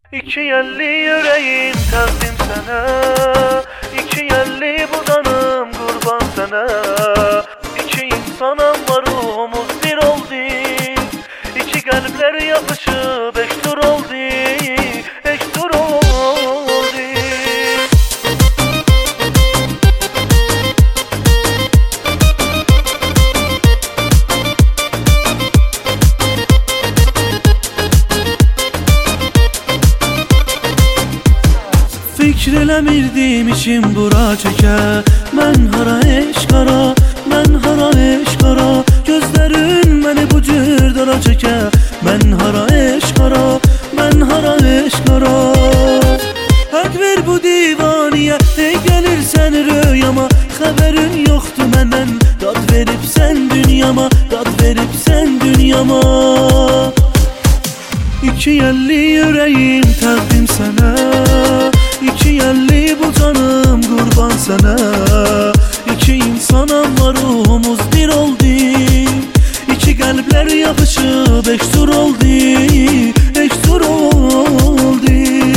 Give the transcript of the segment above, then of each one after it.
İki yelli yüreğim təqdim sənə, İki yelli bu canım qurban sənə. İki insanam var ruhumuz bir oldu, İki qəlblər yapışıb ektur oldu, ektur oldu. Fikr eləmirdim içim bura çəkə. Mən hara eşqara, mən hara eşqara, gözlərin məni bu cür dara çəkə. Mən hara eşqara, mən hara eşqara. Haqq ver bu divaniyə, ey gəlirsən röyama. Xəbərin yoxdur məndən, dad veribsən dünyama, dad veribsən dünyama. İki yelli yüreğim təqdim sənə, İki yelli bu canım qurban sənə. İki insanam var ruhumuz bir oldu, İki qəlblər yapışıb ektur oldu, ektur oldu.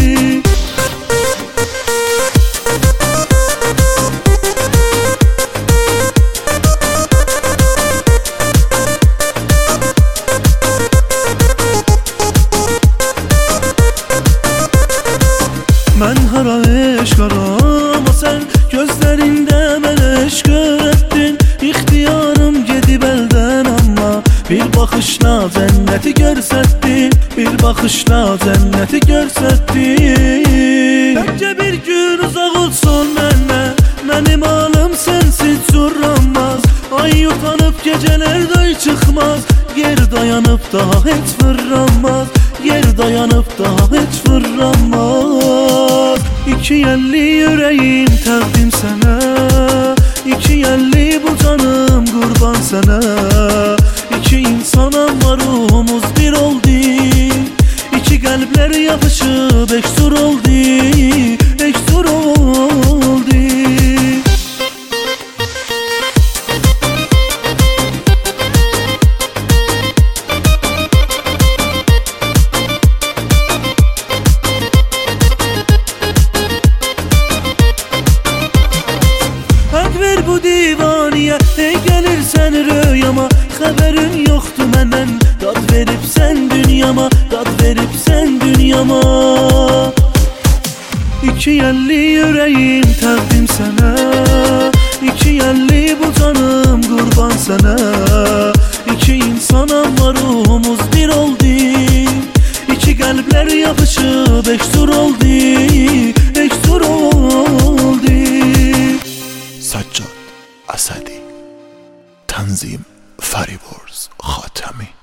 Mən hara eşqara, amma sən gözlərində mənə eşq öyrətdin. İxtiyarım gedib əldən, amma bir baxışla cənnəti görsətdin, bir baxışla cənnəti görsətdin. Təkcə bir gün uzaq olsun məndən, mənim alım sənsiz curlanmaz. Ay utanıb gecələr day çıxmaz, yer dayanıb daha heç fırlanmaz, yer dayanıb daha heç fırlanmaz. İki yelli yüreğim təqdim sənə, İki yelli bu canım qurban sənə. İki insanam var ruhumuz bir oldu, İki qəlblər yapışıb ektur oldu, ektur oldu. Ver bu divaniyə, ey gəlirsən röyama. Xəbərin yoxdur məndən, dad veribsən dünyama, dad veribsən dünyama. İki yelli yüreğim təqdim sənə, İki yelli bu canım qurban sənə. İki insanam var ruhumuz bir oldu, İki qəlblər yapışıb ektur oldu, ektur oldu. سجاد اسدی، تنظیم فریبرز خاتمی.